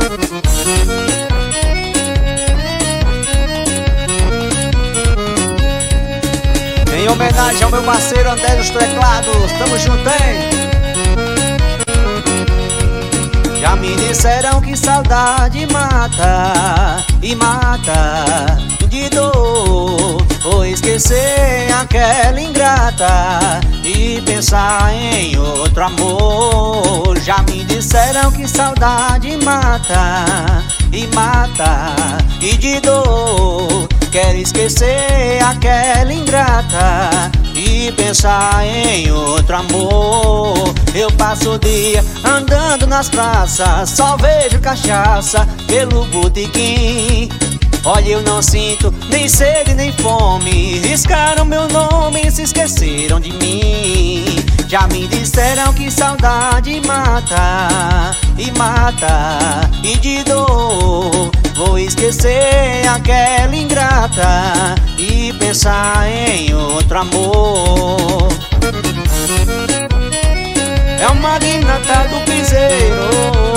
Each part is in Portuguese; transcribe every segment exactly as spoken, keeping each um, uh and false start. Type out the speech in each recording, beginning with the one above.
Em homenagem ao meu parceiro André dos Teclados, tamo junto, hein? Já me disseram que saudade mata, e mata de dor. Vou esquecer aquela ingrata e pensar em outro amor. Já me disseram que saudade mata, e mata e de dor. Quero esquecer aquela ingrata e pensar em outro amor. Eu passo o dia andando nas praças, só vejo cachaça pelo botequim. Olha, eu não sinto nem sede nem fome, riscaram meu nome e se esqueceram de mim. Já me disseram que saudade mata, e mata e de dor. Vou esquecer aquela ingrata e pensar em outro amor. É o magnata do piseiro.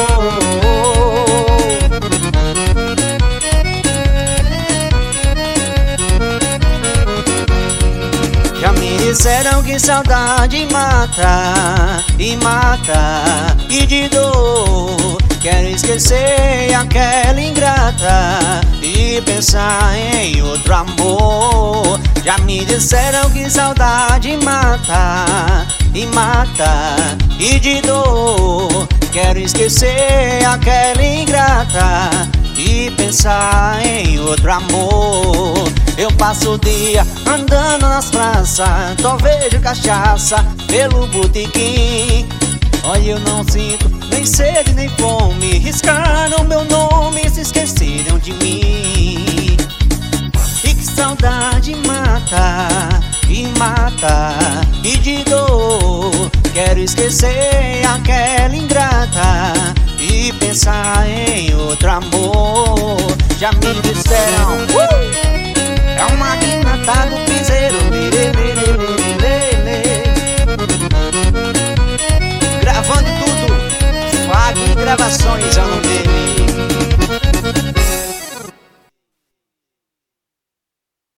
Já me disseram que saudade mata, e mata e de dor. Quero esquecer aquela ingrata e pensar em outro amor. Já me disseram que saudade mata, e mata e de dor. Quero esquecer aquela ingrata e pensar em outro amor. Eu passo o dia andando nas praças, só vejo cachaça pelo botequim. Olha, eu não sinto nem sede nem fome, riscaram meu nome e se esqueceram de mim. E que saudade mata, e mata e de dor. Quero esquecer aquela ingrata e pensar em outro amor. Já me disseram, uh! É uma magnata do piseiro. Gravando tudo, Fag Gravações é o nome dele.